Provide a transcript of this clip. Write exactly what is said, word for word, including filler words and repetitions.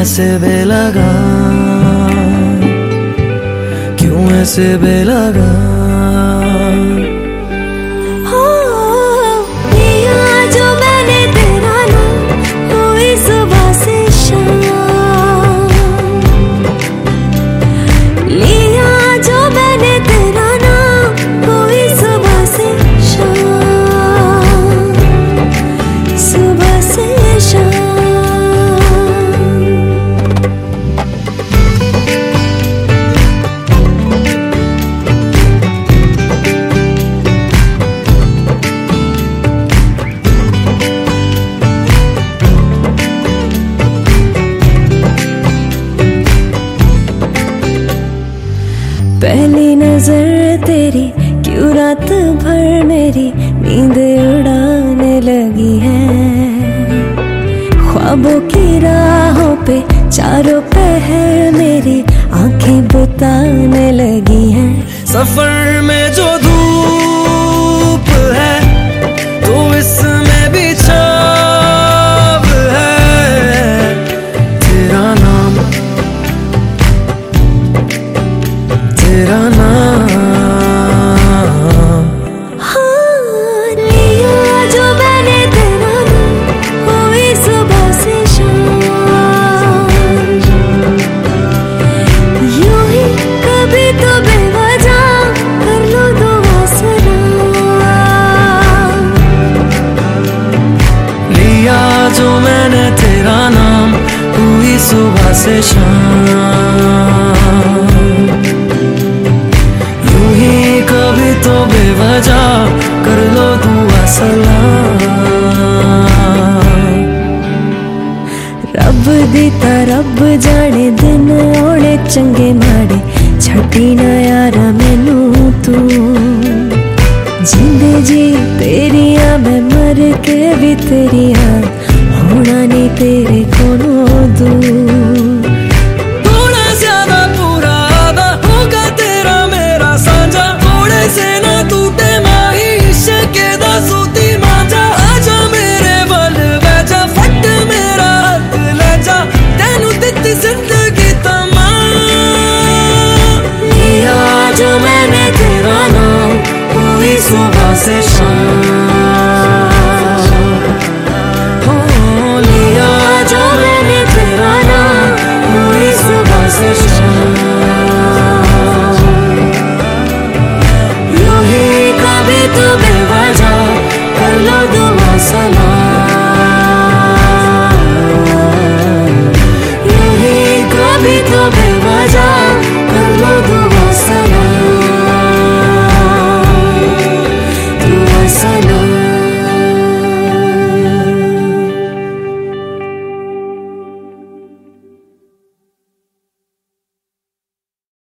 ऐसे बेलगा, क्यों ऐसे बेलगा। पहली नजर तेरी क्यों रात भर मेरी नींद उड़ाने लगी है। ख्वाबों की राहों पे चारों पहर मेरी आंखें बुताने लगी हैं। सफर में जो धूप है तो इसमें भी छाव है। तेरा नाम, तेरा नाम, हाँ लिया जो मैंने तेरा नाम, हुई सुबह से शाम। यूं ही कभी तो बेवजह कर लो दुआ सलाम। लिया जो मैंने तेरा नाम, हुई सुबह से शाम। कभी तो बेवजह कर लो दुआ सलाम। रब दीता रब जाने दिन ओणे चंगे माड़े, छटी ना यारा मैनू तू। जिंदे जी तेरिया मैं मर के भी तेरिया, होना नहीं तेरे कोलों दूर। जिंदगी तमाम लिया जो मैंने तेरा नाम, हुई सुबह से शाम। हो लिया जो मैंने तेरा नाम, हुई सुबह से शाम। यूं ही कभी तो बेवजह कर लो दुआ सलाम। कभी तो बेवजह